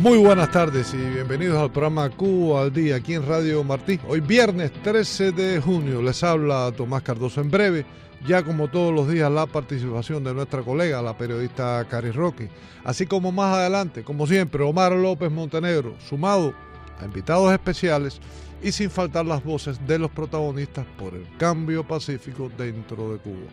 Muy buenas tardes y bienvenidos al programa Cuba al Día aquí en Radio Martí. Hoy viernes 13 de junio les habla Tomás Cardoso. En breve, ya como todos los días, la participación de nuestra colega, la periodista Cari Roque. Así como más adelante, como siempre, Omar López Montenegro, sumado a invitados especiales y sin faltar las voces de los protagonistas por el cambio pacífico dentro de Cuba.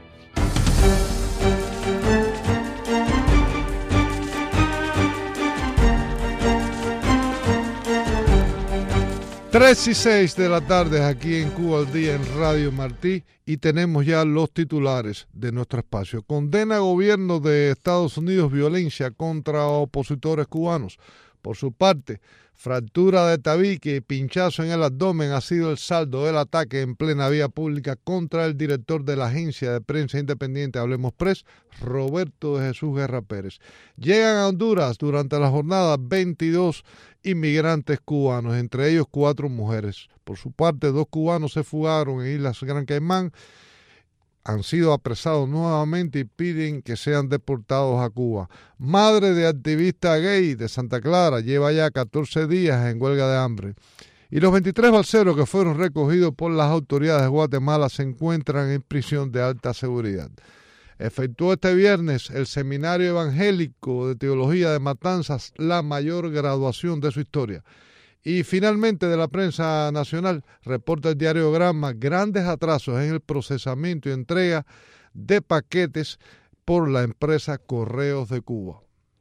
3:06 de la tarde aquí en Cuba al Día en Radio Martí y tenemos ya los titulares de nuestro espacio. Condena gobierno de Estados Unidos violencia contra opositores cubanos. Por su parte, fractura de tabique y pinchazo en el abdomen ha sido el saldo del ataque en plena vía pública contra el director de la agencia de prensa independiente Hablemos Press, Roberto de Jesús Guerra Pérez. Llegan a Honduras durante la jornada 22 inmigrantes cubanos, entre ellos 4 mujeres. Por su parte, 2 cubanos se fugaron en Islas Gran Caimán, han sido apresados nuevamente y piden que sean deportados a Cuba. Madre de activista gay de Santa Clara lleva ya 14 días en huelga de hambre. Y los 23 balseros que fueron recogidos por las autoridades de Guatemala se encuentran en prisión de alta seguridad. Efectuó este viernes el Seminario Evangélico de Teología de Matanzas la mayor graduación de su historia. Y finalmente de la prensa nacional, reporta el diario Granma grandes atrasos en el procesamiento y entrega de paquetes por la empresa Correos de Cuba.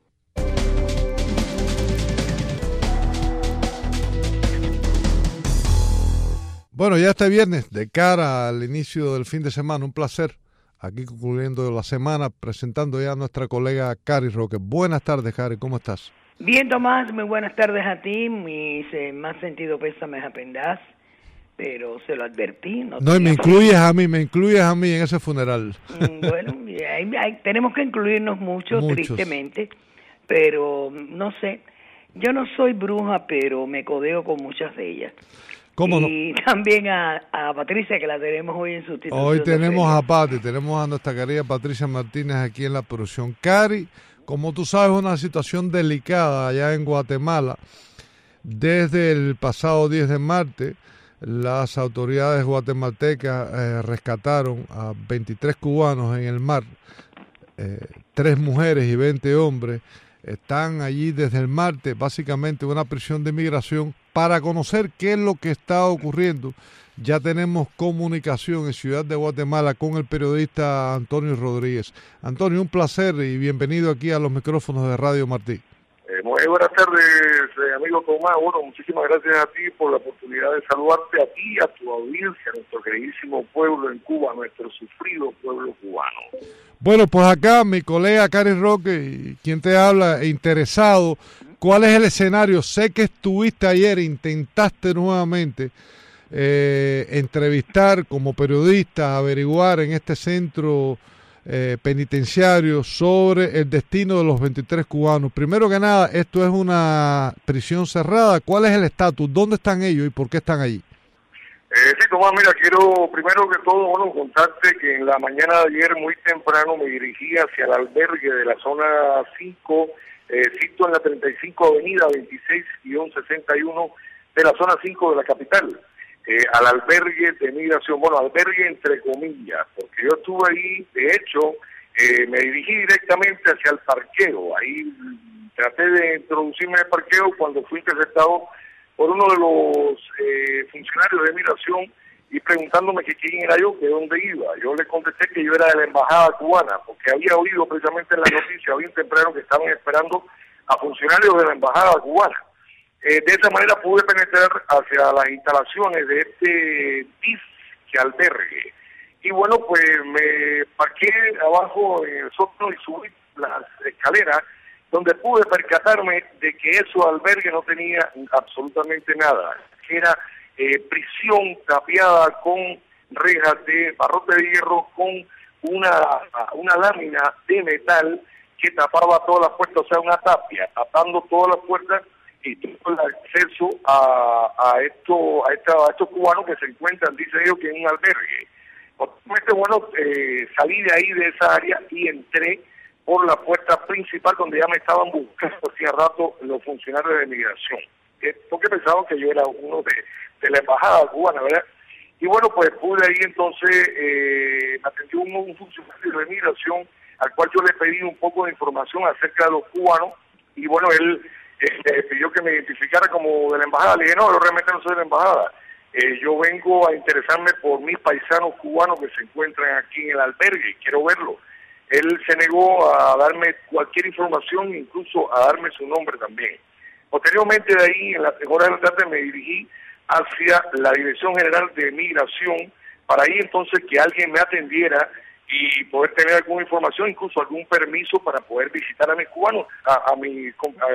Bueno, ya este viernes, de cara al inicio del fin de semana, un placer, aquí concluyendo la semana, presentando ya a nuestra colega Cari Roque. Buenas tardes, Cari, ¿cómo estás? Bien, Tomás, muy buenas tardes a ti. Mis más sentido pésames a Pendaz, pero se lo advertí. No, me incluyes a mí en ese funeral. Bueno, tenemos que incluirnos muchos, tristemente, pero no sé, yo no soy bruja, pero me codeo con muchas de ellas. ¿Cómo no? Y también a Patricia, que la tenemos hoy en sustitución. Hoy tenemos a Pati, tenemos a nuestra querida Patricia Martínez aquí en la producción. Cari, como tú sabes, una situación delicada allá en Guatemala. Desde el pasado 10 de marzo, las autoridades guatemaltecas rescataron a 23 cubanos en el mar, 3 mujeres y 20 hombres. Están allí desde el martes, básicamente una prisión de migración, para conocer qué es lo que está ocurriendo. Ya tenemos comunicación en Ciudad de Guatemala con el periodista Antonio Rodríguez. Antonio, un placer y bienvenido aquí a los micrófonos de Radio Martí. Muy buenas tardes, amigo Tomás. Bueno, muchísimas gracias a ti por la oportunidad de saludarte, a ti, a tu audiencia, a nuestro queridísimo pueblo en Cuba, nuestro sufrido pueblo cubano. Bueno, pues acá mi colega Cari Roque, quien te habla, interesado, ¿cuál es el escenario? Sé que estuviste ayer, intentaste nuevamente entrevistar como periodista, averiguar en este centro penitenciario sobre el destino de los 23 cubanos. Primero que nada, esto es una prisión cerrada. ¿Cuál es el estatus? ¿Dónde están ellos y por qué están allí? Sí, Tomás, mira, quiero primero que todo, contarte que en la mañana de ayer muy temprano me dirigí hacia el albergue de la zona 5, sito en la 35 Avenida 26-61 de la zona 5 de la capital. Al albergue de migración, albergue entre comillas, porque yo estuve ahí, de hecho, me dirigí directamente hacia el parqueo. Ahí traté de introducirme al parqueo cuando fui interceptado por uno de los funcionarios de migración y preguntándome que quién era yo, que dónde iba. Yo le contesté que yo era de la embajada cubana, porque había oído precisamente en la noticia bien temprano que estaban esperando a funcionarios de la embajada cubana. De esa manera pude penetrar hacia las instalaciones de este disque albergue. Y bueno, pues me parqué abajo en el sótano y subí las escaleras, donde pude percatarme de que ese albergue no tenía absolutamente nada. Que era prisión tapiada con rejas de barrote de hierro, con una lámina de metal que tapaba todas las puertas, o sea, una tapia, tapando todas las puertas y todo el acceso a estos cubanos que se encuentran, dice ellos, que en un albergue. Obviamente, salí de ahí, de esa área, y entré por la puerta principal donde ya me estaban buscando hacía rato los funcionarios de migración, porque pensaban que yo era uno de la embajada cubana, ¿verdad? Y bueno, pues pude ahí entonces, me atendió un funcionario de migración al cual yo le pedí un poco de información acerca de los cubanos, y bueno, él pidió que me identificara como de la embajada. Le dije, no, yo realmente no soy de la embajada. Yo vengo a interesarme por mis paisanos cubanos que se encuentran aquí en el albergue y quiero verlo. Él se negó a darme cualquier información, incluso a darme su nombre también. Posteriormente de ahí, en las horas de la tarde, me dirigí hacia la Dirección General de Migración para ahí entonces que alguien me atendiera y poder tener alguna información, incluso algún permiso para poder visitar a mis cubanos, a mis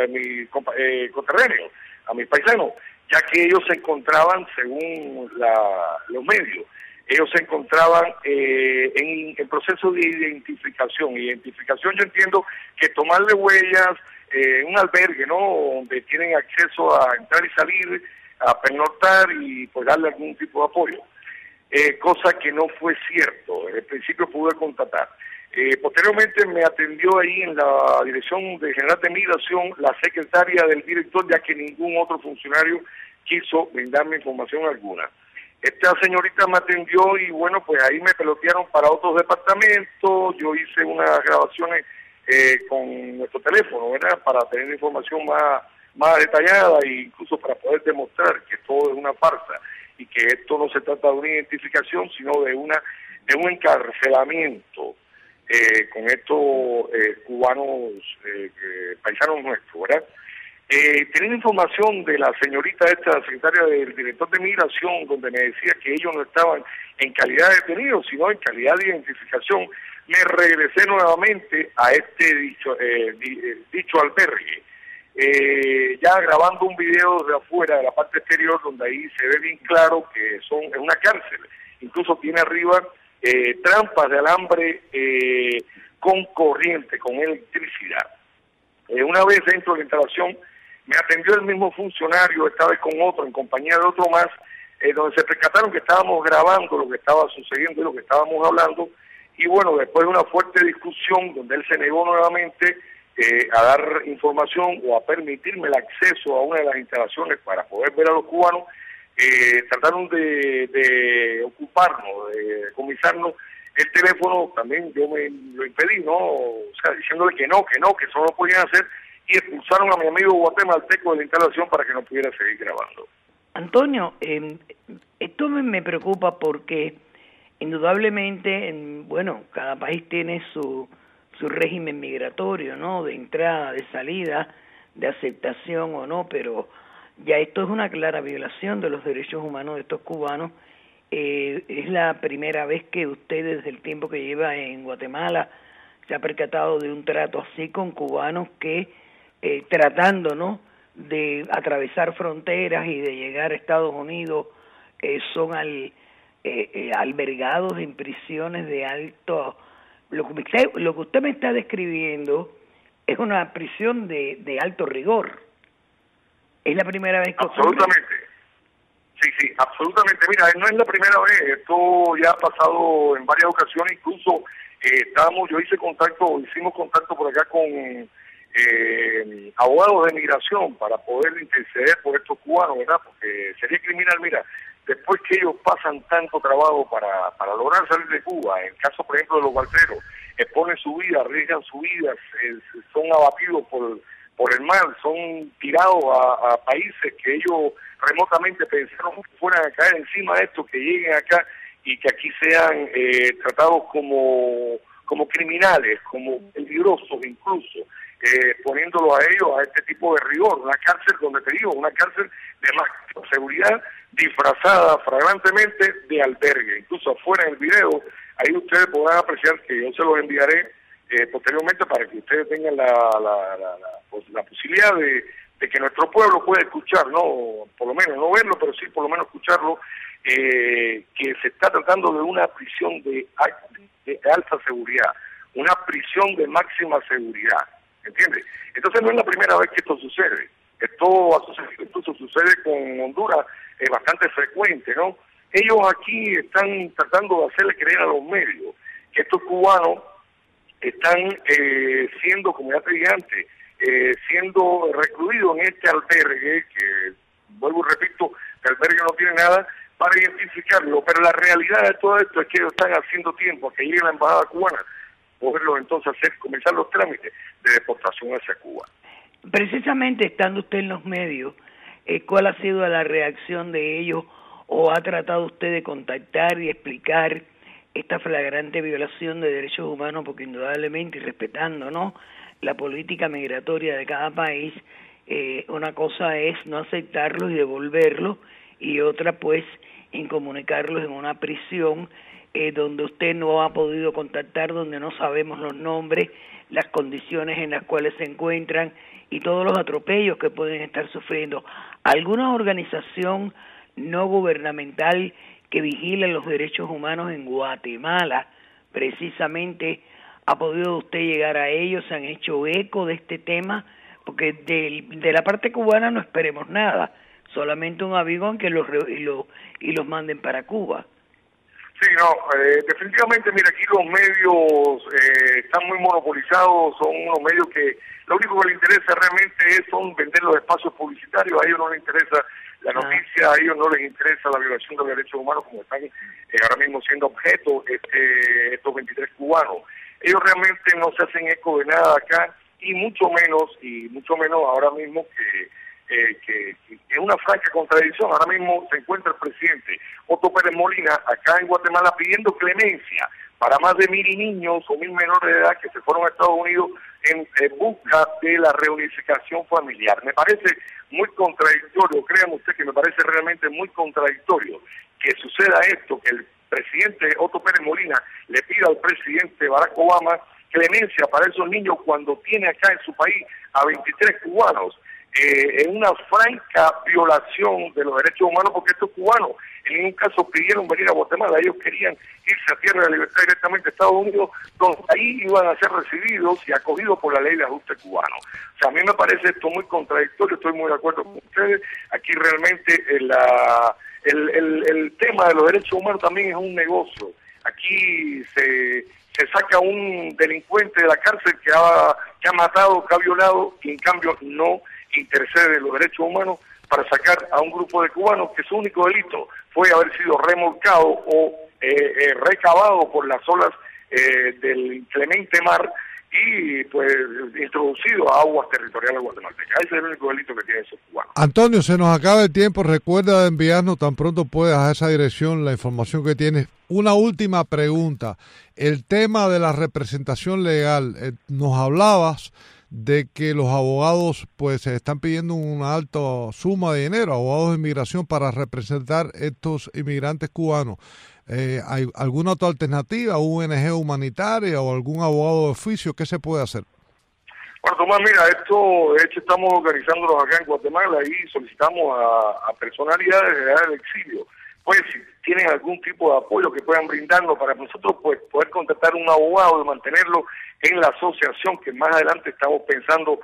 conterráneos, a mis paisanos, ya que ellos se encontraban, según los medios, ellos se encontraban en proceso de identificación. Identificación, yo entiendo que tomarle huellas en un albergue, ¿no?, donde tienen acceso a entrar y salir, a pernoctar y pues darle algún tipo de apoyo. Cosa que no fue cierto. Desde el principio pude constatar. Posteriormente me atendió ahí en la Dirección General de Migración la secretaria del director, ya que ningún otro funcionario quiso brindarme información alguna. Esta señorita me atendió y bueno, pues ahí me pelotearon para otros departamentos. Yo hice unas grabaciones con nuestro teléfono, ¿verdad?, para tener información más detallada e incluso para poder demostrar que todo es una farsa y que esto no se trata de una identificación, sino de un encarcelamiento con estos cubanos, paisanos nuestros, ¿verdad? Teniendo información de la señorita esta, secretaria del director de migración, donde me decía que ellos no estaban en calidad de detenidos, sino en calidad de identificación, me regresé nuevamente a este dicho albergue, ya grabando un video de afuera, de la parte exterior, donde ahí se ve bien claro que es una cárcel. Incluso tiene arriba trampas de alambre con corriente, con electricidad. Una vez dentro de la instalación, me atendió el mismo funcionario, esta vez con otro, en compañía de otro más, donde se percataron que estábamos grabando lo que estaba sucediendo y lo que estábamos hablando. Y bueno, después de una fuerte discusión, donde él se negó nuevamente a dar información o a permitirme el acceso a una de las instalaciones para poder ver a los cubanos, trataron de ocuparnos, de decomisarnos el teléfono. También yo me lo impedí, ¿no? O sea, diciéndole que eso no lo podían hacer, y expulsaron a mi amigo guatemalteco de la instalación para que no pudiera seguir grabando. Antonio, esto me preocupa porque indudablemente, bueno, cada país tiene su régimen migratorio, ¿no?, de entrada, de salida, de aceptación o no, pero ya esto es una clara violación de los derechos humanos de estos cubanos. Es la primera vez que usted, desde el tiempo que lleva en Guatemala, se ha percatado de un trato así con cubanos que, tratando, ¿no?, de atravesar fronteras y de llegar a Estados Unidos, son albergados en prisiones de alto... Lo que usted me está describiendo es una prisión de alto rigor. ¿Es la primera vez que absolutamente ocurre? Sí, absolutamente. Mira, no es la primera vez. Esto ya ha pasado en varias ocasiones. Incluso hicimos contacto por acá con abogados de migración para poder interceder por estos cubanos, ¿verdad? Porque sería criminal, mira, después que ellos pasan tanto trabajo para lograr salir de Cuba, en el caso, por ejemplo, de los balseros, exponen su vida, arriesgan su vida, son abatidos por el mar, son tirados a países que ellos remotamente pensaron que fueran a caer encima de esto, que lleguen acá y que aquí sean tratados como criminales, como peligrosos incluso, poniéndolos a ellos a este tipo de rigor. Una cárcel, donde te digo, una cárcel de máxima seguridad, disfrazada flagrantemente de albergue. Incluso afuera en el video, ahí ustedes podrán apreciar, que yo se los enviaré posteriormente para que ustedes tengan la posibilidad de que nuestro pueblo pueda escuchar, no, por lo menos no verlo, pero sí por lo menos escucharlo, que se está tratando de una prisión de alta seguridad, una prisión de máxima seguridad, ¿entiendes? Entonces no es la primera vez que esto sucede. Esto sucede con Honduras, es bastante frecuente, ¿no? Ellos aquí están tratando de hacerle creer a los medios que estos cubanos están siendo, como ya te dije antes, siendo recluidos en este albergue, que vuelvo y repito, el albergue no tiene nada para identificarlo, pero la realidad de todo esto es que ellos están haciendo tiempo a que llegue la embajada cubana, poderlo entonces comenzar los trámites de deportación hacia Cuba. Precisamente estando usted en los medios, ¿cuál ha sido la reacción de ellos o ha tratado usted de contactar y explicar esta flagrante violación de derechos humanos? Porque indudablemente, y respetando, ¿no?, la política migratoria de cada país, una cosa es no aceptarlos y devolverlos, y otra pues incomunicarlos en una prisión donde usted no ha podido contactar, donde no sabemos los nombres, las condiciones en las cuales se encuentran y todos los atropellos que pueden estar sufriendo. ¿Alguna organización no gubernamental que vigile los derechos humanos en Guatemala precisamente ha podido usted llegar a ellos? ¿Se han hecho eco de este tema? Porque de la parte cubana no esperemos nada, solamente un avión en que los manden para Cuba. Sí, no, definitivamente, mira, aquí los medios están muy monopolizados, son unos medios que lo único que les interesa realmente son vender los espacios publicitarios. A ellos no les interesa la noticia, a ellos no les interesa la violación de los derechos humanos como están ahora mismo siendo objeto estos 23 cubanos. Ellos realmente no se hacen eco de nada acá, y mucho menos ahora mismo que es una franca contradicción. Ahora mismo se encuentra el presidente Otto Pérez Molina acá en Guatemala pidiendo clemencia para más de 1.000 niños o 1.000 menores de edad que se fueron a Estados Unidos en busca de la reunificación familiar. Me parece muy contradictorio, créame usted que me parece realmente muy contradictorio que suceda esto, que el presidente Otto Pérez Molina le pida al presidente Barack Obama clemencia para esos niños cuando tiene acá en su país a 23 cubanos. En una franca violación de los derechos humanos, porque estos cubanos en ningún caso pidieron venir a Guatemala, ellos querían irse a Tierra de Libertad directamente a Estados Unidos, donde ahí iban a ser recibidos y acogidos por la ley de ajuste cubano. O sea, a mí me parece esto muy contradictorio, estoy muy de acuerdo con ustedes. Aquí realmente el tema de los derechos humanos también es un negocio. Aquí se saca un delincuente de la cárcel que ha matado, que ha violado, y en cambio no intercede los derechos humanos para sacar a un grupo de cubanos que su único delito fue haber sido remolcado o recabado por las olas del inclemente mar y pues introducido a aguas territoriales guatemaltecas. Ese es el único delito que tienen esos cubanos. Antonio, se nos acaba el tiempo. Recuerda de enviarnos tan pronto puedas a esa dirección la información que tienes. Una última pregunta. El tema de la representación legal. Nos hablabas de que los abogados pues se están pidiendo una alta suma de dinero, abogados de inmigración, para representar estos inmigrantes cubanos. ¿Hay alguna otra alternativa, ONG humanitaria o algún abogado de oficio? ¿Qué se puede hacer? Bueno, Tomás, mira, esto de hecho estamos organizándolos acá en Guatemala y solicitamos a personalidades de edad del exilio, pues si tienen algún tipo de apoyo que puedan brindarnos para nosotros pues poder contratar un abogado y mantenerlo en la asociación que más adelante estamos pensando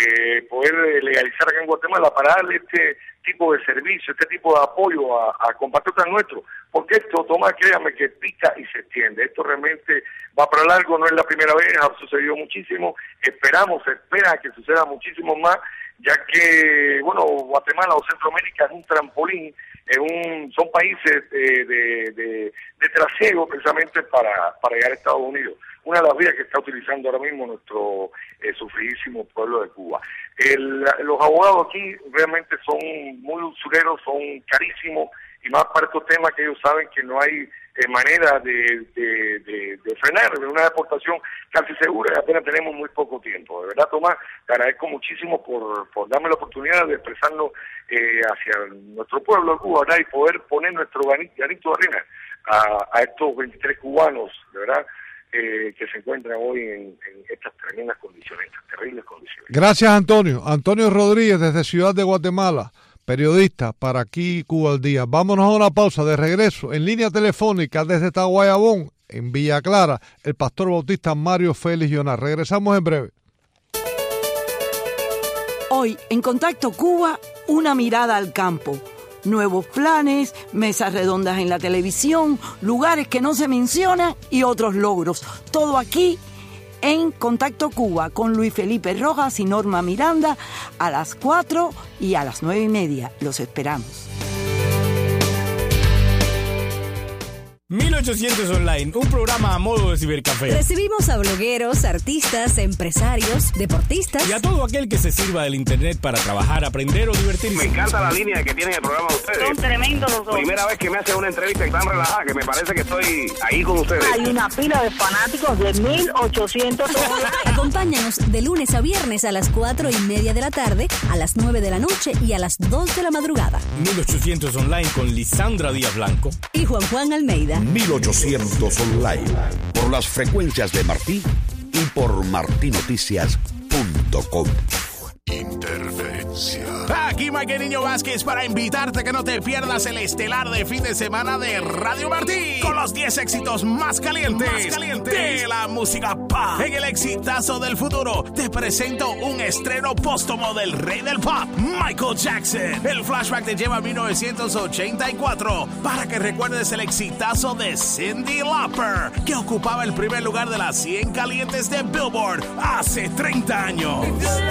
poder legalizar acá en Guatemala para darle este tipo de servicio, este tipo de apoyo a compatriotas nuestros, porque esto, Tomás, créame que pica y se extiende. Esto realmente va para largo, no es la primera vez, ha sucedido muchísimo, se espera que suceda muchísimo más, ya que, bueno, Guatemala o Centroamérica es un trampolín, son países de trasiego precisamente para llegar a Estados Unidos. Una de las vías que está utilizando ahora mismo nuestro sufridísimo pueblo de Cuba. Los abogados aquí realmente son muy usureros, son carísimos, y más para estos temas que ellos saben que no hay manera de frenar una deportación casi segura, y apenas tenemos muy poco tiempo. De verdad, Tomás, te agradezco muchísimo por darme la oportunidad de expresarnos hacia nuestro pueblo de Cuba, ¿verdad? Y poder poner nuestro granito de arena a estos 23 cubanos, de verdad, que se encuentran hoy en estas tremendas condiciones, estas terribles condiciones. Gracias, Antonio. Antonio Rodríguez, desde Ciudad de Guatemala, periodista para aquí Cuba al Día. Vámonos a una pausa. De regreso, en línea telefónica desde Taguayabón, en Villa Clara, el pastor bautista Mario Félix Llonar. Regresamos en breve. Hoy, en Contacto Cuba, una mirada al campo. Nuevos planes, mesas redondas en la televisión, lugares que no se mencionan y otros logros. Todo aquí en Contacto Cuba con Luis Felipe Rojas y Norma Miranda a las 4 y a las 9:30. Los esperamos. 1800 Online, un programa a modo de cibercafé. Recibimos a blogueros, artistas, empresarios, deportistas y a todo aquel que se sirva del internet para trabajar, aprender o divertirse. Me encanta la línea que tienen el programa de ustedes. Son tremendos los dos. Primera vez que me hacen una entrevista tan relajada que me parece que estoy ahí con ustedes. Hay una pila de fanáticos de 1800 Online. Acompáñanos de lunes a viernes a las 4:30 de la tarde, a las 9 de la noche y a las 2 de la madrugada. 1800 Online con Lisandra Díaz Blanco y Juan Almeida. 1800 Online, por las frecuencias de Martí y por martinoticias.com. Interferencia. Aquí Mike Niño Vázquez para invitarte a que no te pierdas el estelar de fin de semana de Radio Martí con los 10 éxitos más calientes de la música pop. En el exitazo del futuro te presento un estreno póstumo del rey del pop, Michael Jackson. El flashback te lleva a 1984 para que recuerdes el exitazo de Cyndi Lauper, que ocupaba el primer lugar de las 100 calientes de Billboard hace 30 años.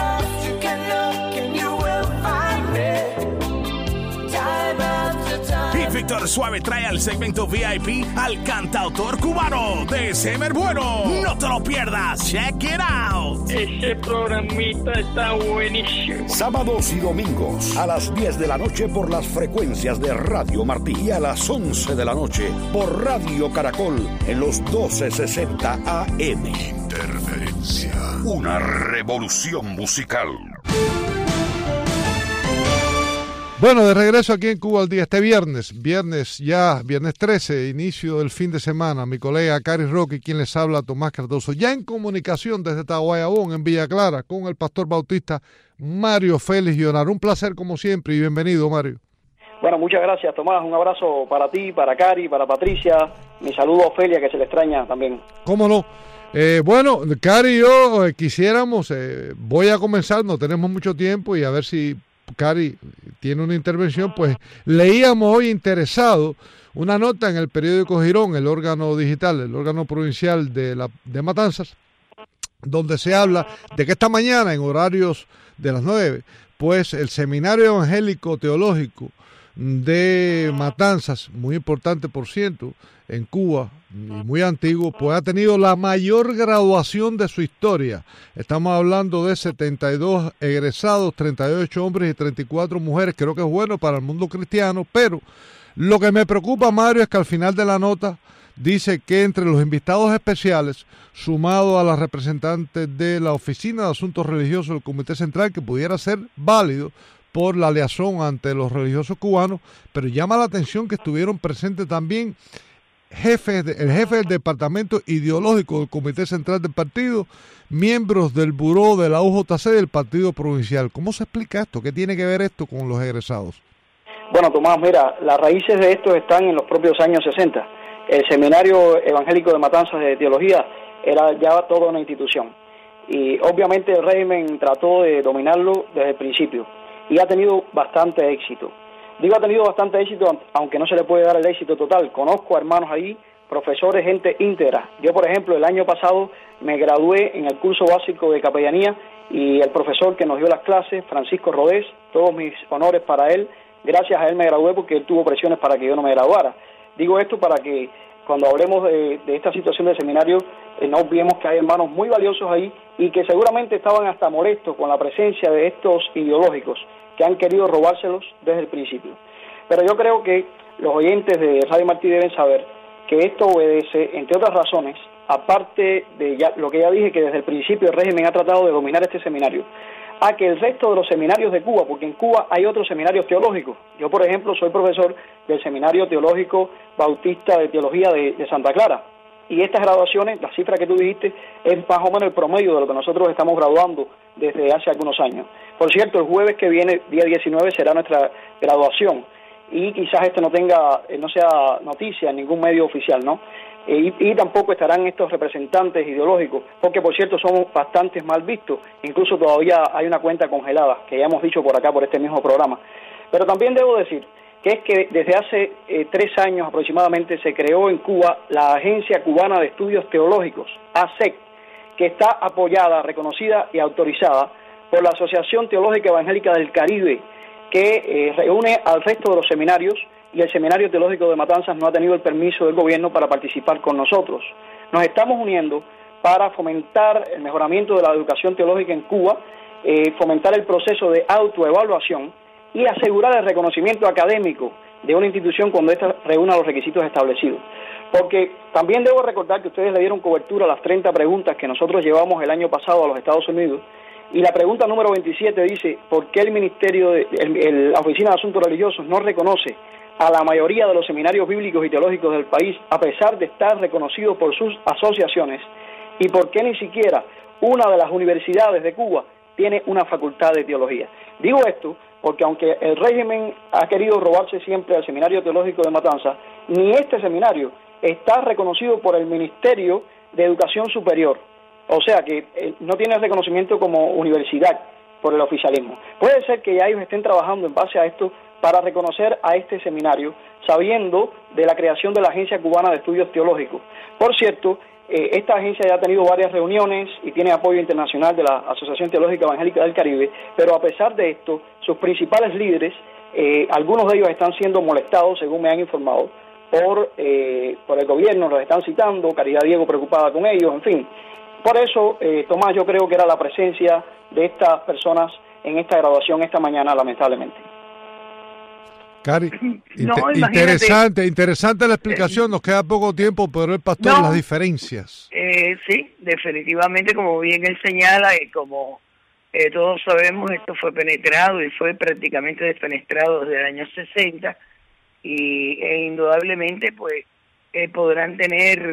Y Víctor Suave trae al segmento VIP al cantautor cubano de Semer Bueno. No te lo pierdas, check it out. Ese programita está buenísimo. Sábados y domingos a las 10 de la noche por las frecuencias de Radio Martí y a las 11 de la noche por Radio Caracol en los 1260 AM. Interferencia. Una revolución musical. Bueno, de regreso aquí en Cuba al Día, este viernes 13, inicio del fin de semana, mi colega Cari Roque, quien les habla, Tomás Cardoso, ya en comunicación desde Tahuayabón, en Villa Clara, con el pastor bautista Mario Félix Llonar. Un placer como siempre y bienvenido, Mario. Bueno, muchas gracias, Tomás. Un abrazo para ti, para Cari, para Patricia. Mi saludo a Ofelia, que se le extraña también. ¿Cómo no? Bueno, Cari y yo quisiéramos, voy a comenzar, no tenemos mucho tiempo y a ver si Cari tiene una intervención. Pues leíamos hoy interesado una nota en el periódico Girón, el órgano digital, el órgano provincial de Matanzas, donde se habla de que esta mañana en horarios de las 9, pues el Seminario Evangélico Teológico de Matanzas, muy importante por cierto, en Cuba, y muy antiguo, pues ha tenido la mayor graduación de su historia. Estamos hablando de 72 egresados, 38 hombres y 34 mujeres. Creo que es bueno para el mundo cristiano, pero lo que me preocupa, Mario, es que al final de la nota dice que entre los invitados especiales, sumado a las representantes de la Oficina de Asuntos Religiosos del Comité Central, que pudiera ser válido por la liazón ante los religiosos cubanos, pero llama la atención que estuvieron presentes también el jefe del departamento ideológico del Comité Central del partido, miembros del buró de la UJC del partido provincial. ¿Cómo se explica esto? ¿Qué tiene que ver esto con los egresados? Bueno, Tomás, mira, las raíces de esto están en los propios años 60. El Seminario Evangélico de Matanzas de Teología era ya toda una institución. Y obviamente el régimen trató de dominarlo desde el principio. Y ha tenido bastante éxito. Digo, ha tenido bastante éxito, aunque no se le puede dar el éxito total. Conozco a hermanos ahí, profesores, gente íntegra. Yo, por ejemplo, el año pasado me gradué en el curso básico de capellanía y el profesor que nos dio las clases, Francisco Rodés, todos mis honores para él. Gracias a él me gradué porque él tuvo presiones para que yo no me graduara. Digo esto para que cuando hablemos de esta situación del seminario, no olvidemos que hay hermanos muy valiosos ahí y que seguramente estaban hasta molestos con la presencia de estos ideológicos que han querido robárselos desde el principio. Pero yo creo que los oyentes de Radio Martí deben saber que esto obedece, entre otras razones, aparte de lo que ya dije, que desde el principio el régimen ha tratado de dominar este seminario, a que el resto de los seminarios de Cuba, porque en Cuba hay otros seminarios teológicos. Yo, por ejemplo, soy profesor del Seminario Teológico Bautista de Teología de Santa Clara. Y estas graduaciones, la cifra que tú dijiste, es más o menos el promedio de lo que nosotros estamos graduando desde hace algunos años. Por cierto, el jueves que viene, día 19, será nuestra graduación. Y quizás esto no sea noticia en ningún medio oficial, ¿no? Y tampoco estarán estos representantes ideológicos, porque por cierto somos bastante mal vistos. Incluso todavía hay una cuenta congelada, que ya hemos dicho por acá, por este mismo programa. Pero también debo decir que es que desde hace 3 años aproximadamente se creó en Cuba la Agencia Cubana de Estudios Teológicos, ASEC, que está apoyada, reconocida y autorizada por la Asociación Teológica Evangélica del Caribe, que reúne al resto de los seminarios, y el Seminario Teológico de Matanzas no ha tenido el permiso del gobierno para participar con nosotros. Nos estamos uniendo para fomentar el mejoramiento de la educación teológica en Cuba, fomentar el proceso de autoevaluación y asegurar el reconocimiento académico de una institución cuando ésta reúna los requisitos establecidos. Porque también debo recordar que ustedes le dieron cobertura a las 30 preguntas que nosotros llevamos el año pasado a los Estados Unidos, y la pregunta número 27 dice: ¿por qué el Ministerio la Oficina de Asuntos Religiosos no reconoce a la mayoría de los seminarios bíblicos y teológicos del país, a pesar de estar reconocidos por sus asociaciones? ¿Y por qué ni siquiera una de las universidades de Cuba tiene una facultad de teología? Digo esto porque aunque el régimen ha querido robarse siempre al Seminario Teológico de Matanzas, ni este seminario está reconocido por el Ministerio de Educación Superior. O sea que no tiene reconocimiento como universidad por el oficialismo. Puede ser que ya ellos estén trabajando en base a esto para reconocer a este seminario, sabiendo de la creación de la Agencia Cubana de Estudios Teológicos. Por cierto, esta agencia ya ha tenido varias reuniones y tiene apoyo internacional de la Asociación Teológica Evangélica del Caribe, pero a pesar de esto, sus principales líderes, algunos de ellos están siendo molestados, según me han informado, por el gobierno, los están citando, Caridad Diego preocupada con ellos, en fin. Por eso, Tomás, yo creo que era la presencia de estas personas en esta graduación esta mañana, lamentablemente. Cari, interesante la explicación, nos queda poco tiempo, pero el pastor, las diferencias. Sí, definitivamente, como bien él señala, y como todos sabemos, esto fue penetrado y fue prácticamente despenetrado desde el año 60, e indudablemente, pues, se podrá tener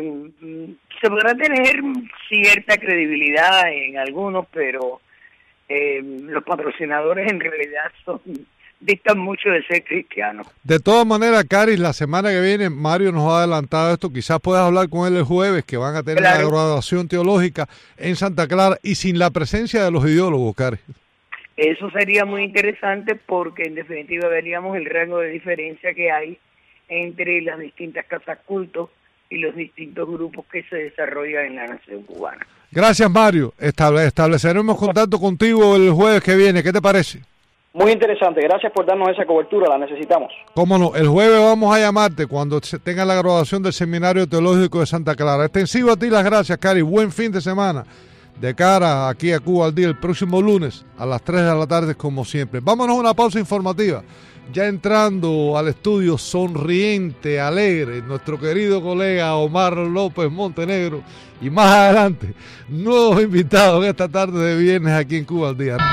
cierta credibilidad en algunos, pero los patrocinadores en realidad distan mucho de ser cristianos. De todas maneras, Cari, la semana que viene Mario nos ha adelantado esto, quizás puedas hablar con él el jueves, que van a tener la graduación teológica en Santa Clara y sin la presencia de los ideólogos, Cari. Eso sería muy interesante porque en definitiva veríamos el rango de diferencia que hay entre las distintas casas cultos y los distintos grupos que se desarrollan en la nación cubana. Gracias, Mario. Estableceremos contacto contigo el jueves que viene. ¿Qué te parece? Muy interesante. Gracias por darnos esa cobertura. La necesitamos. Cómo no. El jueves vamos a llamarte cuando se tenga la graduación del Seminario Teológico de Santa Clara. Extensivo a ti las gracias, Cari. Buen fin de semana. De cara aquí a Cuba al Día el próximo lunes a las 3 de la tarde, como siempre. Vámonos a una pausa informativa. Ya entrando al estudio sonriente, alegre, nuestro querido colega Omar López Montenegro. Y más adelante, nuevos invitados esta tarde de viernes aquí en Cuba al Día.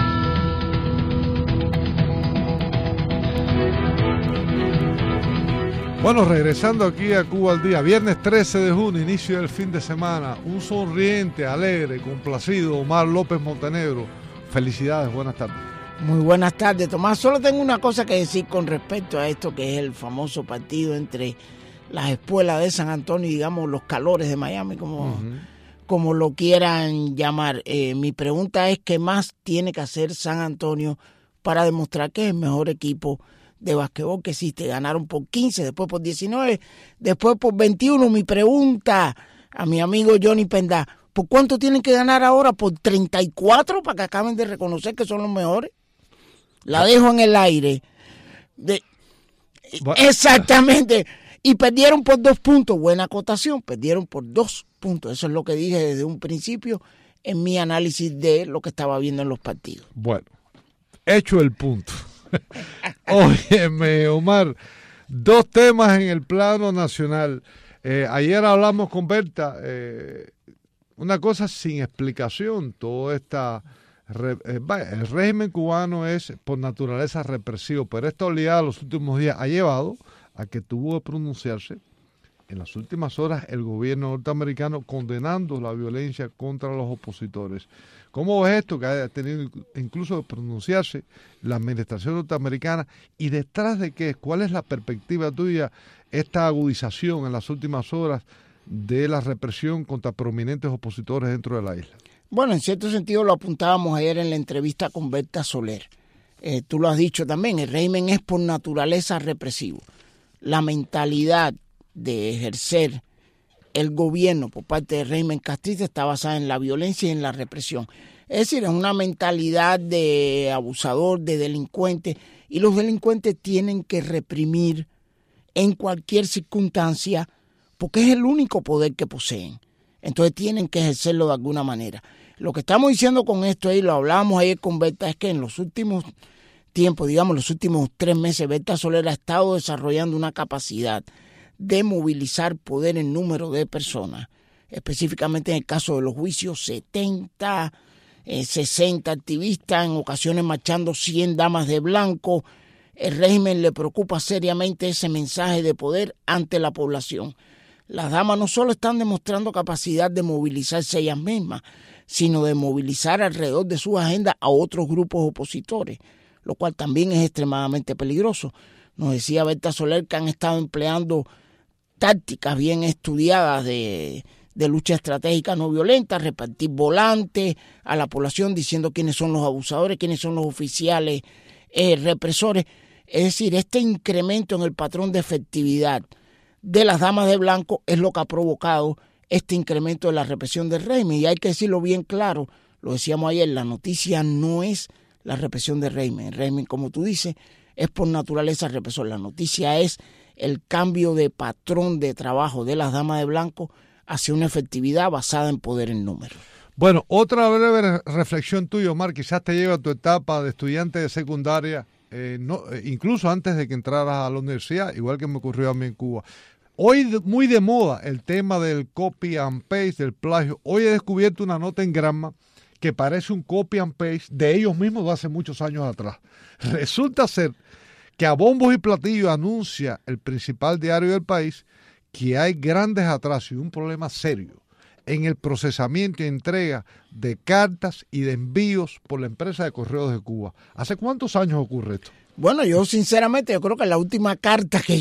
Bueno, regresando aquí a Cuba al Día, viernes 13 de junio, inicio del fin de semana. Un sonriente, alegre, complacido Omar López Montenegro. Felicidades, buenas tardes. Muy buenas tardes, Tomás. Solo tengo una cosa que decir con respecto a esto que es el famoso partido entre las espuelas de San Antonio y, digamos, los calores de Miami, como lo quieran llamar. Mi pregunta es, ¿qué más tiene que hacer San Antonio para demostrar que es el mejor equipo de basquetbol que existe? Ganaron por 15, después por 19, después por 21. Mi pregunta a mi amigo Johnny Pendá, ¿por cuánto tienen que ganar ahora? ¿Por 34 para que acaben de reconocer que son los mejores? La dejo en el aire. Exactamente. Y perdieron por 2 puntos. Buena acotación. Perdieron por 2 puntos. Eso es lo que dije desde un principio en mi análisis de lo que estaba viendo en los partidos. Bueno, hecho el punto. Óyeme, Omar, 2 temas en el plano nacional. Ayer hablamos con Berta, una cosa sin explicación, toda esta... el régimen cubano es por naturaleza represivo, pero esta oleada los últimos días ha llevado a que tuvo que pronunciarse en las últimas horas el gobierno norteamericano condenando la violencia contra los opositores. ¿Cómo ves esto que haya tenido incluso que pronunciarse la administración norteamericana y detrás de qué? ¿Cuál es la perspectiva tuya, esta agudización en las últimas horas de la represión contra prominentes opositores dentro de la isla? Bueno, en cierto sentido lo apuntábamos ayer en la entrevista con Berta Soler. Tú lo has dicho también, el régimen es por naturaleza represivo. La mentalidad de ejercer el gobierno por parte del régimen castrista está basada en la violencia y en la represión. Es decir, es una mentalidad de abusador, de delincuente, y los delincuentes tienen que reprimir en cualquier circunstancia porque es el único poder que poseen. Entonces tienen que ejercerlo de alguna manera. Lo que estamos diciendo con esto, y lo hablábamos ayer con Berta, es que en los últimos tiempos, digamos los últimos 3 meses, Berta Soler ha estado desarrollando una capacidad de movilizar poder en número de personas, específicamente en el caso de los juicios, 70, 60 activistas, en ocasiones marchando 100 damas de blanco. El régimen le preocupa seriamente ese mensaje de poder ante la población. Las damas no solo están demostrando capacidad de movilizarse ellas mismas, sino de movilizar alrededor de su agenda a otros grupos opositores, lo cual también es extremadamente peligroso. Nos decía Berta Soler que han estado empleando tácticas bien estudiadas de lucha estratégica no violenta, repartir volantes a la población diciendo quiénes son los abusadores, quiénes son los oficiales represores. Es decir, este incremento en el patrón de efectividad de las damas de blanco es lo que ha provocado este incremento de la represión del régimen. Y hay que decirlo bien claro, lo decíamos ayer, la noticia no es la represión del régimen. El régimen, como tú dices, es por naturaleza represor. La noticia es el cambio de patrón de trabajo de las damas de blanco hacia una efectividad basada en poder en números. Bueno, otra breve reflexión tuya, Omar, quizás te lleva a tu etapa de estudiante de secundaria, incluso antes de que entraras a la universidad, igual que me ocurrió a mí en Cuba. Hoy muy de moda el tema del copy and paste, del plagio. Hoy he descubierto una nota en Granma que parece un copy and paste de ellos mismos de hace muchos años atrás. Resulta ser que a bombos y platillos anuncia el principal diario del país que hay grandes atrasos y un problema serio en el procesamiento y entrega de cartas y de envíos por la empresa de correos de Cuba. ¿Hace cuántos años ocurre esto? Bueno, yo sinceramente, yo creo que la última carta que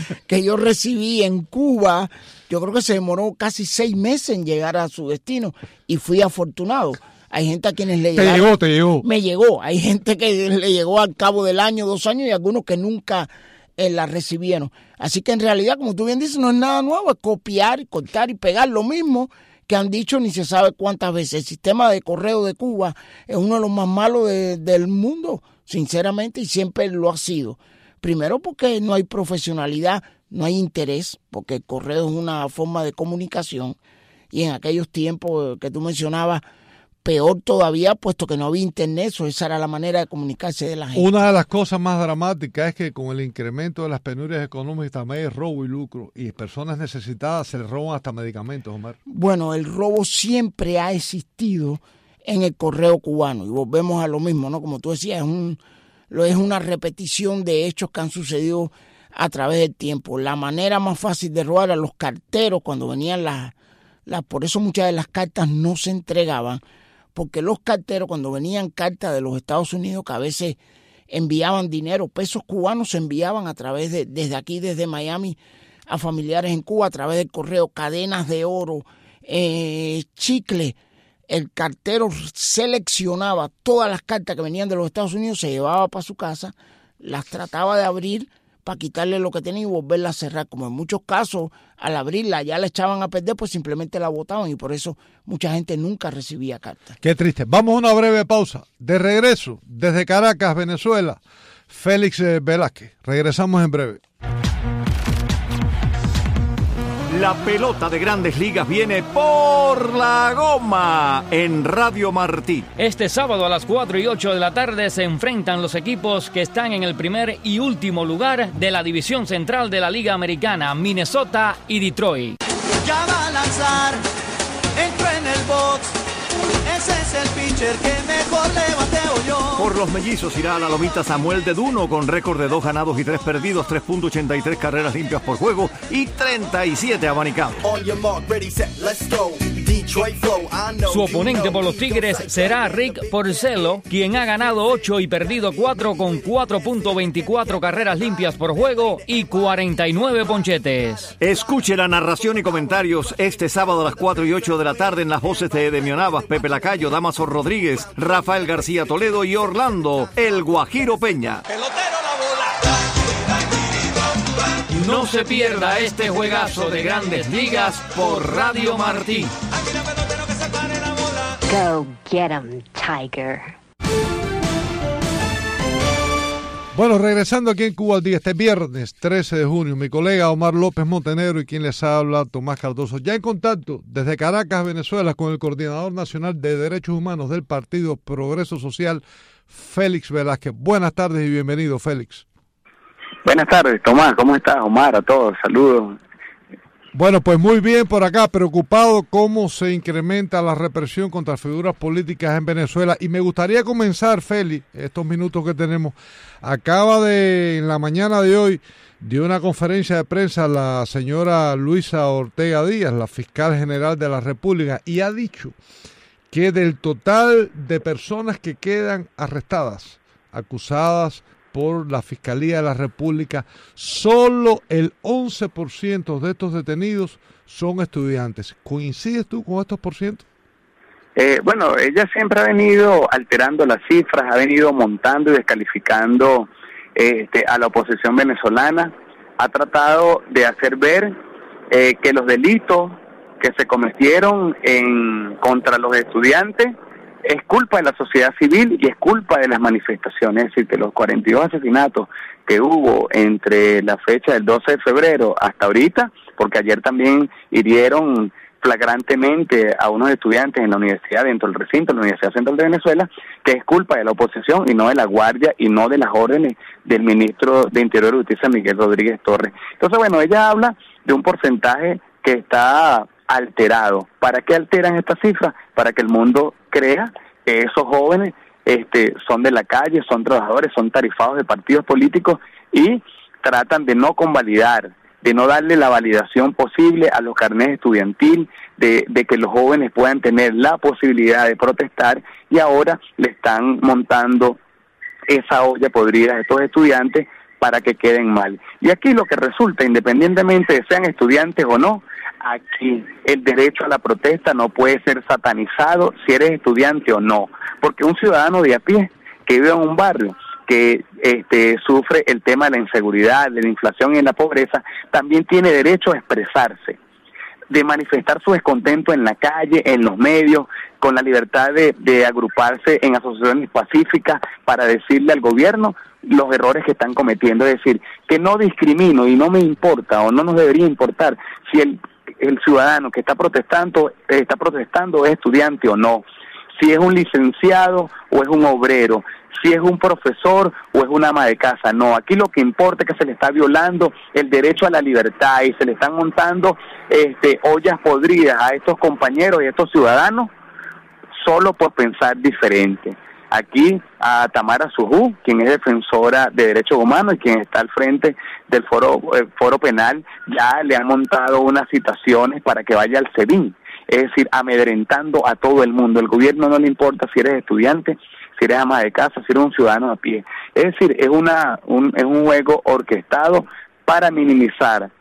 yo recibí en Cuba, yo creo que se demoró casi 6 meses en llegar a su destino y fui afortunado. Hay gente a quienes le llegaron. Te llegó. Me llegó. Hay gente que le llegó al cabo del año, 2 años, y algunos que nunca la recibieron. Así que en realidad, como tú bien dices, no es nada nuevo, es copiar, cortar y pegar lo mismo que han dicho ni se sabe cuántas veces. El sistema de correo de Cuba es uno de los más malos del mundo, sinceramente, y siempre lo ha sido. Primero porque no hay profesionalidad, no hay interés, porque el correo es una forma de comunicación, y en aquellos tiempos que tú mencionabas, peor todavía, puesto que no había internet, esa era la manera de comunicarse de la gente. Una de las cosas más dramáticas es que con el incremento de las penurias económicas también hay robo y lucro, y personas necesitadas se les roban hasta medicamentos, Omar. Bueno, el robo siempre ha existido en el correo cubano, y volvemos a lo mismo, ¿no? Como tú decías, es una repetición de hechos que han sucedido a través del tiempo. La manera más fácil de robar a los carteros cuando venían por eso muchas de las cartas no se entregaban, porque los carteros, cuando venían cartas de los Estados Unidos, que a veces enviaban dinero, pesos cubanos se enviaban a través desde aquí, desde Miami, a familiares en Cuba, a través del correo, cadenas de oro, chicle. El cartero seleccionaba todas las cartas que venían de los Estados Unidos, se llevaba para su casa, las trataba de abrir para quitarle lo que tenía y volverla a cerrar. Como en muchos casos, al abrirla ya la echaban a perder, pues simplemente la botaban, y por eso mucha gente nunca recibía cartas. Qué triste. Vamos a una breve pausa. De regreso, desde Caracas, Venezuela, Félix Velázquez. Regresamos en breve. La pelota de Grandes Ligas viene por la goma en Radio Martí. Este sábado a las 4 y 8 de la tarde se enfrentan los equipos que están en el primer y último lugar de la división central de la Liga Americana, Minnesota y Detroit. Ya va a lanzar, entró en el box, ese es el pitcher que mejor le bateo yo. Por los mellizos irá a la lomita Samuel de Duno con récord de 2 ganados y 3 perdidos, 3.83 carreras limpias por juego y 37 abanicados. Su oponente por los Tigres será Rick Porcello, quien ha ganado 8 y perdido 4 con 4.24 carreras limpias por juego y 49 ponchetes. Escuche la narración y comentarios este sábado a las 4 y 8 de la tarde en las voces de Edemio Navas, Pepe Lacayo, Damaso Rodríguez, Rafael García Toledo y Orlando, el Guajiro Peña. Pelotero la bola. No se pierda este juegazo de Grandes Ligas por Radio Martí. Go get 'em, Tiger. Bueno, regresando aquí en Cuba al Día, este viernes 13 de junio, mi colega Omar López Montenegro y quien les habla, Tomás Cardoso, ya en contacto desde Caracas, Venezuela, con el Coordinador Nacional de Derechos Humanos del Partido Progreso Social, Félix Velázquez. Buenas tardes y bienvenido, Félix. Buenas tardes, Tomás. ¿Cómo estás, Omar? A todos, saludos. Bueno, pues muy bien por acá, preocupado cómo se incrementa la represión contra figuras políticas en Venezuela. Y me gustaría comenzar, Félix, estos minutos que tenemos. En la mañana de hoy, dio una conferencia de prensa la señora Luisa Ortega Díaz, la fiscal general de la República, y ha dicho que del total de personas que quedan arrestadas, acusadas por la Fiscalía de la República, solo el 11% de estos detenidos son estudiantes. ¿Coincides tú con estos %? Bueno, ella siempre ha venido alterando las cifras, ha venido montando y descalificando a la oposición venezolana, ha tratado de hacer ver que los delitos que se cometieron contra los estudiantes es culpa de la sociedad civil y es culpa de las manifestaciones. Es decir, que los 42 asesinatos que hubo entre la fecha del 12 de febrero hasta ahorita, porque ayer también hirieron flagrantemente a unos estudiantes en la universidad, dentro del recinto de la Universidad Central de Venezuela, que es culpa de la oposición y no de la Guardia y no de las órdenes del ministro de Interior y Justicia, Miguel Rodríguez Torres. Entonces, bueno, ella habla de un porcentaje que está alterado. ¿Para qué alteran estas cifras? Para que el mundo crea que esos jóvenes son de la calle, son trabajadores, son tarifados de partidos políticos y tratan de no convalidar, de no darle la validación posible a los carnets estudiantil, de que los jóvenes puedan tener la posibilidad de protestar, y ahora le están montando esa olla podrida a estos estudiantes para que queden mal. Y aquí lo que resulta, independientemente de sean estudiantes o no, aquí el derecho a la protesta no puede ser satanizado si eres estudiante o no, porque un ciudadano de a pie que vive en un barrio que sufre el tema de la inseguridad, de la inflación y de la pobreza, también tiene derecho a expresarse, de manifestar su descontento en la calle, en los medios, con la libertad de agruparse en asociaciones pacíficas para decirle al gobierno los errores que están cometiendo. Es decir, que no discrimino y no me importa o no nos debería importar si el ciudadano que está protestando es estudiante o no, si es un licenciado o es un obrero, si es un profesor o es una ama de casa. No, aquí lo que importa es que se le está violando el derecho a la libertad y se le están montando ollas podridas a estos compañeros y a estos ciudadanos solo por pensar diferente. Aquí a Tamara Sujú, quien es defensora de derechos humanos y quien está al frente del foro penal, ya le han montado unas citaciones para que vaya al SEBIN, es decir, amedrentando a todo el mundo. El gobierno no le importa si eres estudiante, si eres ama de casa, si eres un ciudadano a pie. Es decir, es un juego orquestado para minimizar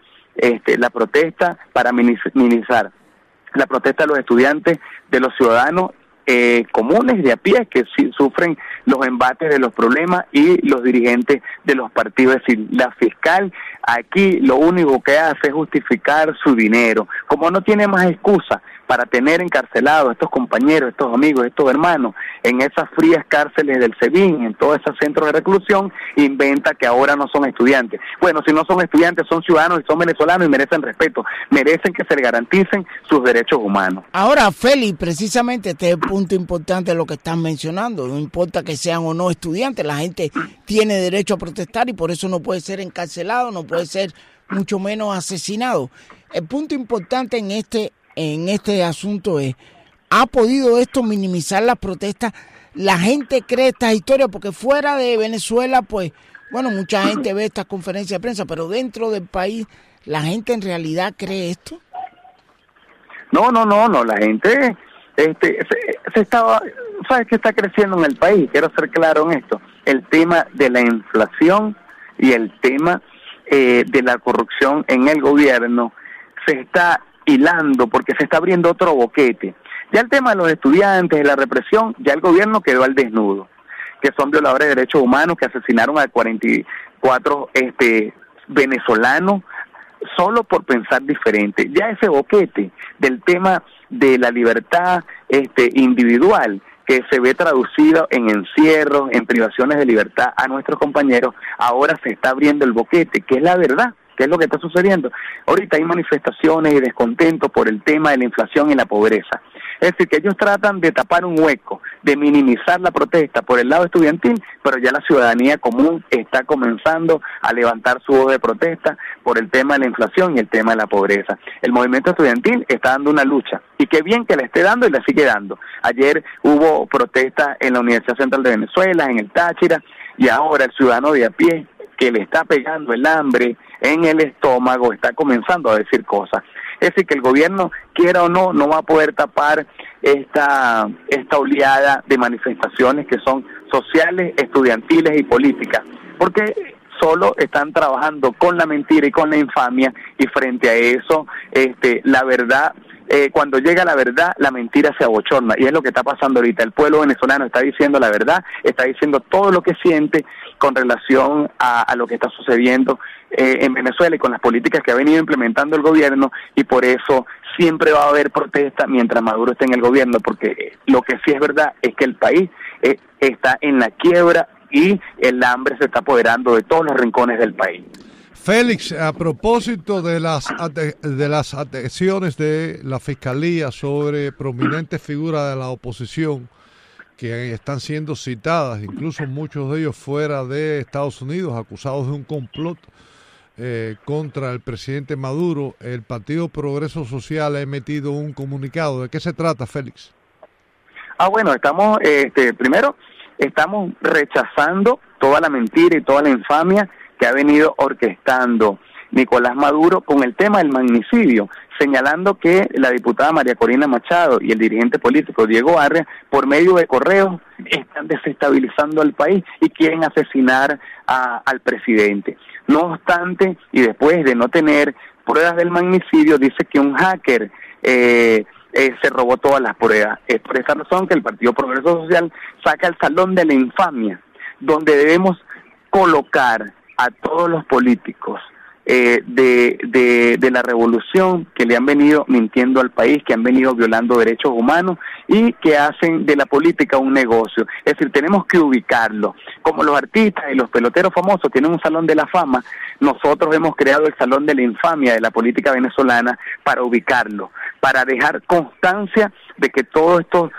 la protesta, para minimizar la protesta de los estudiantes, de los ciudadanos comunes de a pie que sí sufren los embates de los problemas, y los dirigentes de los partidos. Es decir, la fiscal aquí lo único que hace es justificar su dinero. Como no tiene más excusa para tener encarcelados a estos compañeros, estos amigos, estos hermanos en esas frías cárceles del SEBIN, en todos esos centros de reclusión, inventa que ahora no son estudiantes. Bueno, si no son estudiantes, son ciudadanos y son venezolanos y merecen respeto, merecen que se les garanticen sus derechos humanos. Ahora, Félix, precisamente este es el punto importante de lo que estás mencionando. No importa que sean o no estudiantes, la gente tiene derecho a protestar y por eso no puede ser encarcelado, no puede ser mucho menos asesinado. El punto importante en este asunto es, ¿ha podido esto minimizar las protestas? La gente cree estas historias, porque fuera de Venezuela, pues, bueno, mucha gente ve estas conferencias de prensa, pero dentro del país, ¿la gente en realidad cree esto? No, la gente se estaba, ¿sabes qué está creciendo en el país? Quiero ser claro en esto, el tema de la inflación y el tema de la corrupción en el gobierno se está hilando, porque se está abriendo otro boquete. Ya el tema de los estudiantes, de la represión, ya el gobierno quedó al desnudo, que son violadores de derechos humanos, que asesinaron a 44 venezolanos, solo por pensar diferente. Ya ese boquete del tema de la libertad individual, que se ve traducido en encierros, en privaciones de libertad a nuestros compañeros, ahora se está abriendo el boquete, que es la verdad, que es lo que está sucediendo. Ahorita hay manifestaciones y descontento por el tema de la inflación y la pobreza. Es decir, que ellos tratan de tapar un hueco, de minimizar la protesta por el lado estudiantil, pero ya la ciudadanía común está comenzando a levantar su voz de protesta por el tema de la inflación y el tema de la pobreza. El movimiento estudiantil está dando una lucha, y qué bien que la esté dando y la sigue dando. Ayer hubo protestas en la Universidad Central de Venezuela, en el Táchira, y ahora el ciudadano de a pie, que le está pegando el hambre en el estómago, está comenzando a decir cosas. Es decir, que el gobierno, quiera o no, no va a poder tapar esta oleada de manifestaciones que son sociales, estudiantiles y políticas, porque solo están trabajando con la mentira y con la infamia, y frente a eso, la verdad, cuando llega la verdad, la mentira se abochorna, y es lo que está pasando ahorita. El pueblo venezolano está diciendo la verdad, está diciendo todo lo que siente con relación a lo que está sucediendo en Venezuela y con las políticas que ha venido implementando el gobierno, y por eso siempre va a haber protesta mientras Maduro esté en el gobierno, porque lo que sí es verdad es que el país está en la quiebra y el hambre se está apoderando de todos los rincones del país. Félix, a propósito de las adhesiones de la Fiscalía sobre prominentes figuras de la oposición que están siendo citadas, incluso muchos de ellos fuera de Estados Unidos, acusados de un complot contra el presidente Maduro, el Partido Progreso Social ha emitido un comunicado. ¿De qué se trata, Félix? Bueno, estamos, primero, estamos rechazando toda la mentira y toda la infamia que ha venido orquestando Nicolás Maduro con el tema del magnicidio, señalando que la diputada María Corina Machado y el dirigente político Diego Arria, por medio de correos, están desestabilizando al país y quieren asesinar al presidente. No obstante, y después de no tener pruebas del magnicidio, dice que un hacker se robó todas las pruebas. Es por esa razón que el Partido Progreso Social saca el salón de la infamia, donde debemos colocar a todos los políticos de la revolución que le han venido mintiendo al país, que han venido violando derechos humanos y que hacen de la política un negocio. Es decir, tenemos que ubicarlo. Como los artistas y los peloteros famosos tienen un salón de la fama, nosotros hemos creado el salón de la infamia de la política venezolana para ubicarlo, para dejar constancia de que todos estos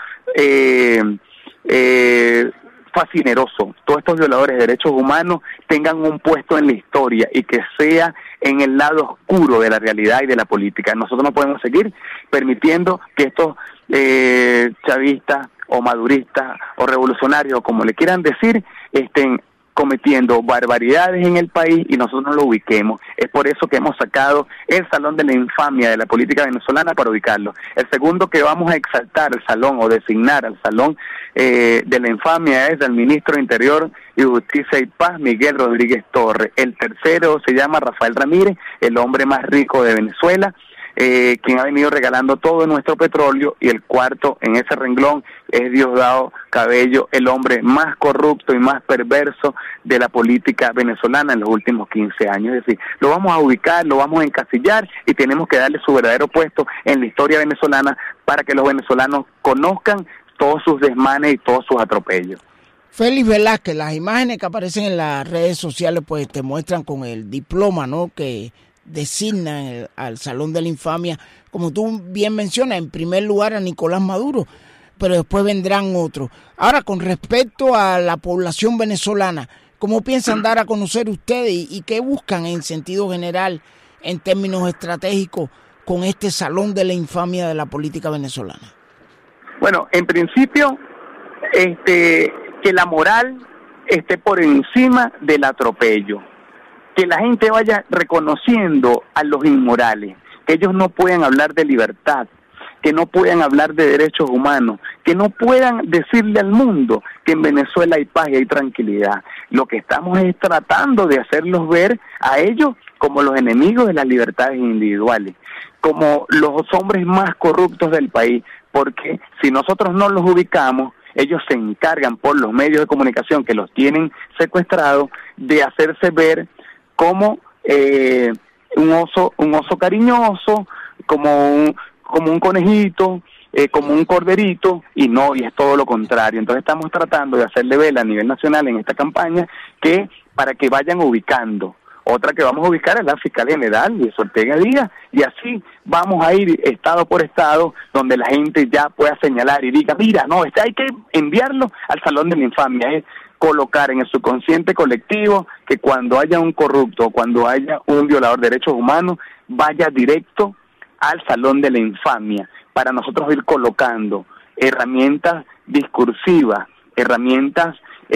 fascineroso, todos estos violadores de derechos humanos tengan un puesto en la historia y que sea en el lado oscuro de la realidad y de la política. Nosotros no podemos seguir permitiendo que estos chavistas o maduristas o revolucionarios, o como le quieran decir, estén cometiendo barbaridades en el país y nosotros no lo ubiquemos. Es por eso que hemos sacado el salón de la infamia de la política venezolana para ubicarlo. El segundo que vamos a exaltar el salón o designar al salón de la infamia es el ministro de Interior y Justicia y Paz, Miguel Rodríguez Torres. El tercero se llama Rafael Ramírez, el hombre más rico de Venezuela, quien ha venido regalando todo nuestro petróleo, y el cuarto en ese renglón es Diosdado Cabello, el hombre más corrupto y más perverso de la política venezolana en los últimos 15 años. Es decir, lo vamos a ubicar, lo vamos a encasillar y tenemos que darle su verdadero puesto en la historia venezolana para que los venezolanos conozcan todos sus desmanes y todos sus atropellos. Félix Velázquez, las imágenes que aparecen en las redes sociales pues te muestran con el diploma, ¿no?, que designan al Salón de la Infamia, como tú bien mencionas, en primer lugar a Nicolás Maduro, pero después vendrán otros. Ahora, con respecto a la población venezolana, ¿cómo piensan dar a conocer ustedes y qué buscan en sentido general, en términos estratégicos, con este Salón de la Infamia de la política venezolana? Bueno, en principio, que la moral esté por encima del atropello, que la gente vaya reconociendo a los inmorales, que ellos no puedan hablar de libertad, que no puedan hablar de derechos humanos, que no puedan decirle al mundo que en Venezuela hay paz y hay tranquilidad. Lo que estamos es tratando de hacerlos ver a ellos como los enemigos de las libertades individuales, como los hombres más corruptos del país, porque si nosotros no los ubicamos, ellos se encargan por los medios de comunicación que los tienen secuestrados de hacerse ver como un oso cariñoso, como un conejito, como un corderito, y es todo lo contrario. Entonces estamos tratando de hacerle ver a nivel nacional en esta campaña que para que vayan ubicando. Otra que vamos a ubicar es la fiscal general, Luis Ortega Díaz, y así vamos a ir estado por estado, donde la gente ya pueda señalar y diga, mira, no, hay que enviarlo al Salón de la Infamia. Es colocar en el subconsciente colectivo que cuando haya un corrupto, cuando haya un violador de derechos humanos, vaya directo al Salón de la Infamia, para nosotros ir colocando herramientas discursivas, herramientas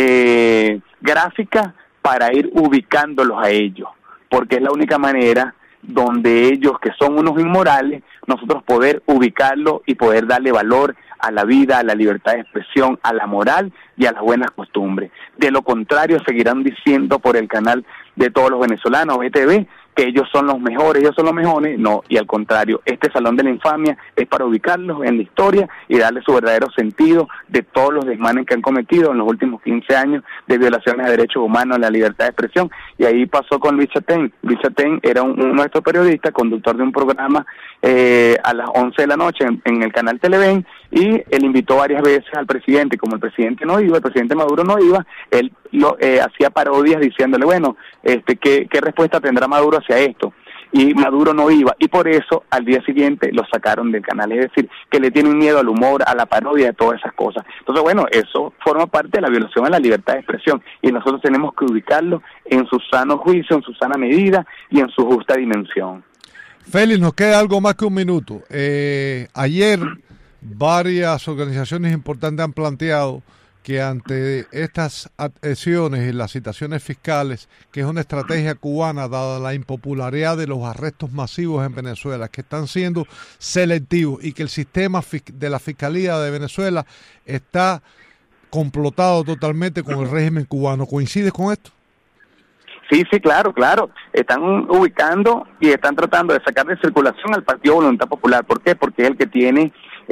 gráficas, para ir ubicándolos a ellos, porque es la única manera donde ellos, que son unos inmorales, nosotros poder ubicarlos y poder darle valor a la vida, a la libertad de expresión, a la moral y a las buenas costumbres. De lo contrario, seguirán diciendo por el canal de todos los venezolanos, BTV, que ellos son los mejores, no, y al contrario, este Salón de la Infamia es para ubicarlos en la historia y darle su verdadero sentido de todos los desmanes que han cometido en los últimos 15 años de violaciones a derechos humanos, a la libertad de expresión. Y ahí pasó con Luis Chatén. Luis Chatén era un nuestro periodista, conductor de un programa a las 11 de la noche en el canal Televen, y él invitó varias veces al presidente. Como el presidente no iba, el presidente Maduro no iba, él hacía parodias diciéndole, bueno, ¿qué respuesta tendrá Maduro hacia esto? Y Maduro no iba, y por eso al día siguiente lo sacaron del canal. Es decir, que le tienen miedo al humor, a la parodia, de todas esas cosas. Entonces, bueno, eso forma parte de la violación a la libertad de expresión, y nosotros tenemos que ubicarlo en su sano juicio, en su sana medida y en su justa dimensión. Félix, nos queda algo más que un minuto. Ayer varias organizaciones importantes han planteado que ante estas adhesiones y las citaciones fiscales, que es una estrategia cubana dada la impopularidad de los arrestos masivos en Venezuela, que están siendo selectivos, y que el sistema de la Fiscalía de Venezuela está complotado totalmente con el régimen cubano. ¿Coincides con esto? Sí, claro. Están ubicando y están tratando de sacar de circulación al Partido Voluntad Popular. ¿Por qué? Porque es el que tiene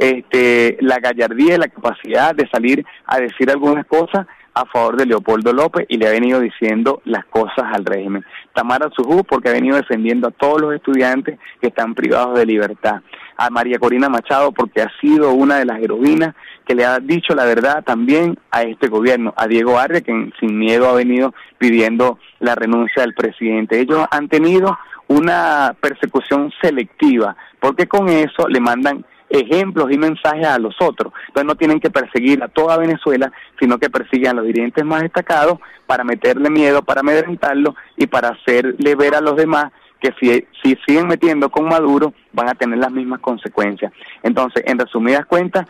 la gallardía y la capacidad de salir a decir algunas cosas a favor de Leopoldo López, y le ha venido diciendo las cosas al régimen. Tamara Sujú, porque ha venido defendiendo a todos los estudiantes que están privados de libertad. A María Corina Machado, porque ha sido una de las heroínas que le ha dicho la verdad también a este gobierno. A Diego Arria, que sin miedo ha venido pidiendo la renuncia del presidente. Ellos han tenido una persecución selectiva, porque con eso le mandan ejemplos y mensajes a los otros. Entonces no tienen que perseguir a toda Venezuela, sino que persiguen a los dirigentes más destacados para meterle miedo, para amedrentarlo y para hacerle ver a los demás que si siguen metiendo con Maduro van a tener las mismas consecuencias. Entonces, en resumidas cuentas,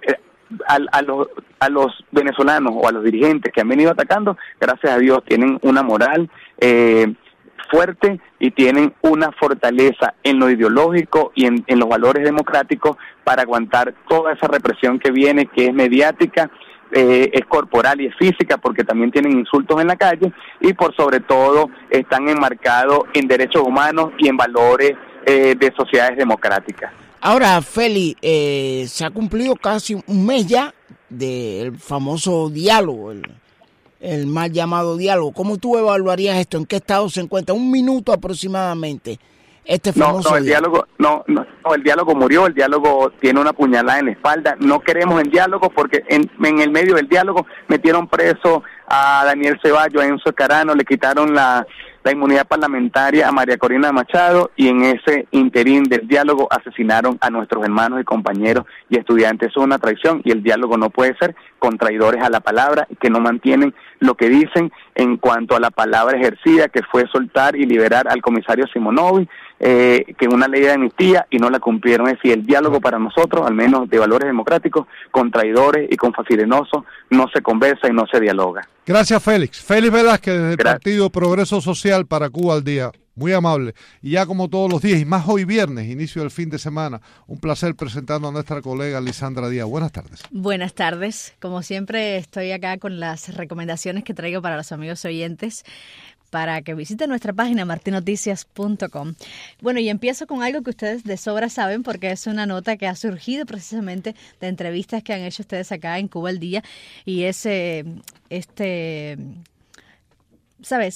a los venezolanos o a los dirigentes que han venido atacando, gracias a Dios tienen una moral fuerte y tienen una fortaleza en lo ideológico y en los valores democráticos para aguantar toda esa represión que viene, que es mediática, es corporal y es física, porque también tienen insultos en la calle, y por sobre todo están enmarcados en derechos humanos y en valores de sociedades democráticas. Ahora, Feli, se ha cumplido casi un mes ya del famoso diálogo, el mal llamado diálogo. ¿Cómo tú evaluarías esto? ¿En qué estado se encuentra? Un minuto aproximadamente. Este famoso el diálogo murió. El diálogo tiene una puñalada en la espalda. No queremos el diálogo porque en el medio del diálogo metieron preso a Daniel Ceballos, a Enzo Escarano, le quitaron la inmunidad parlamentaria a María Corina Machado, y en ese interín del diálogo asesinaron a nuestros hermanos y compañeros y estudiantes. Eso es una traición, y el diálogo no puede ser con traidores a la palabra que no mantienen lo que dicen en cuanto a la palabra ejercida, que fue soltar y liberar al comisario Simonovic, que una ley de amnistía, y no la cumplieron. Es decir, el diálogo para nosotros, al menos de valores democráticos, con traidores y con facilenosos, no se conversa y no se dialoga. Gracias, Félix. Félix Velázquez, desde el Partido Progreso Social para Cuba al Día. Muy amable. Y ya como todos los días, y más hoy viernes, inicio del fin de semana, un placer presentando a nuestra colega Lisandra Díaz. Buenas tardes. Buenas tardes. Como siempre, estoy acá con las recomendaciones que traigo para los amigos oyentes, para que visiten nuestra página martinoticias.com. Bueno, y empiezo con algo que ustedes de sobra saben, porque es una nota que ha surgido precisamente de entrevistas que han hecho ustedes acá en Cuba al Día, y es ¿sabes?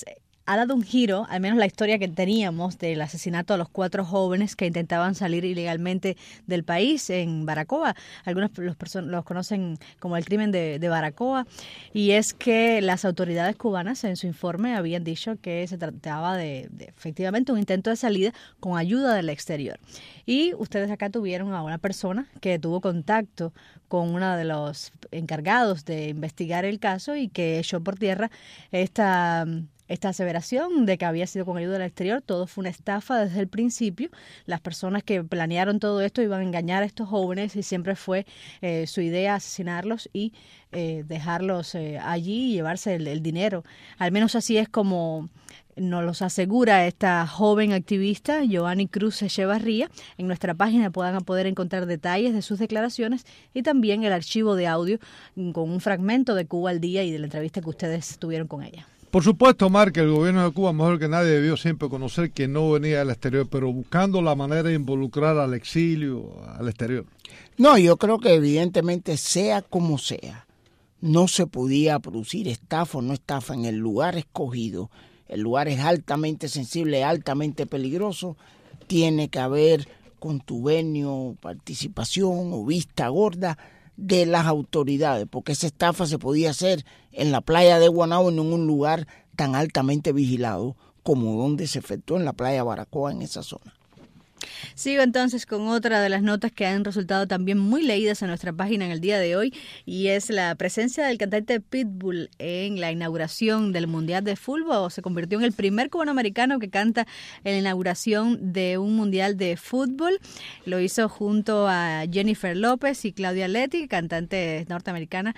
ha dado un giro, al menos la historia que teníamos del asesinato a los 4 jóvenes que intentaban salir ilegalmente del país en Baracoa. Algunos los conocen como el crimen de Baracoa, y es que las autoridades cubanas en su informe habían dicho que se trataba de efectivamente un intento de salida con ayuda del exterior. Y ustedes acá tuvieron a una persona que tuvo contacto con uno de los encargados de investigar el caso y que echó por tierra esta aseveración de que había sido con ayuda del exterior. Todo fue una estafa desde el principio. Las personas que planearon todo esto iban a engañar a estos jóvenes y siempre fue su idea asesinarlos y dejarlos allí y llevarse el dinero. Al menos así es como nos los asegura esta joven activista, Joanny Cruz Echevarría. En nuestra página puedan poder encontrar detalles de sus declaraciones y también el archivo de audio con un fragmento de Cuba al Día y de la entrevista que ustedes tuvieron con ella. Por supuesto, Mar, que el gobierno de Cuba, mejor que nadie, debió siempre conocer que no venía del exterior, pero buscando la manera de involucrar al exilio, al exterior. No, yo creo que evidentemente, sea como sea, no se podía producir estafa o no estafa en el lugar escogido. El lugar es altamente sensible, altamente peligroso. Tiene que haber contubernio, participación o vista gorda de las autoridades, porque esa estafa se podía hacer en la playa de Guanabo, en un lugar tan altamente vigilado como donde se efectuó en la playa Baracoa, en esa zona. Sigo entonces con otra de las notas que han resultado también muy leídas en nuestra página en el día de hoy, y es la presencia del cantante Pitbull en la inauguración del Mundial de Fútbol. Se convirtió en el primer cubanoamericano que canta en la inauguración de un Mundial de Fútbol. Lo hizo junto a Jennifer López y Claudia Letti, cantantes norteamericana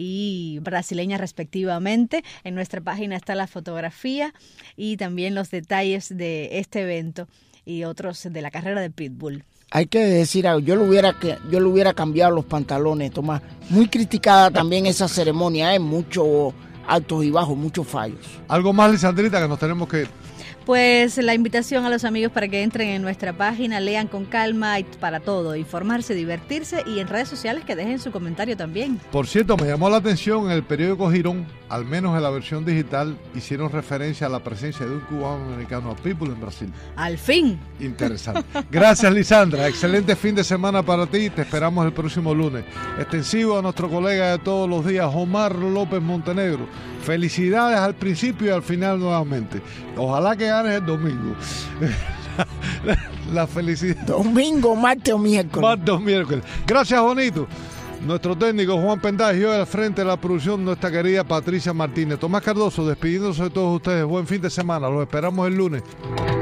y brasileña respectivamente. En nuestra página está la fotografía y también los detalles de este evento y otros de la carrera de Pitbull. Hay que decir algo, yo le hubiera cambiado los pantalones, Tomás. Muy criticada también esa ceremonia, muchos altos y bajos, muchos fallos. Algo más, Lisandrita, que nos tenemos que ir. Pues la invitación a los amigos para que entren en nuestra página, lean con calma y para todo, informarse, divertirse, y en redes sociales que dejen su comentario también. Por cierto, me llamó la atención en el periódico Girón, al menos en la versión digital, hicieron referencia a la presencia de un cubano americano a Pitbull en Brasil. ¡Al fin! Interesante. Gracias, Lisandra. Excelente fin de semana para ti. Te esperamos el próximo lunes. Extensivo a nuestro colega de todos los días, Omar López Montenegro. Felicidades al principio y al final nuevamente. Ojalá que ganes el domingo. La felicidad. Domingo, martes o miércoles. Martes o miércoles. Gracias, Bonito. Nuestro técnico Juan Pendáez y hoy al frente de la producción nuestra querida Patricia Martínez. Tomás Cardoso despidiéndose de todos ustedes. Buen fin de semana. Los esperamos el lunes.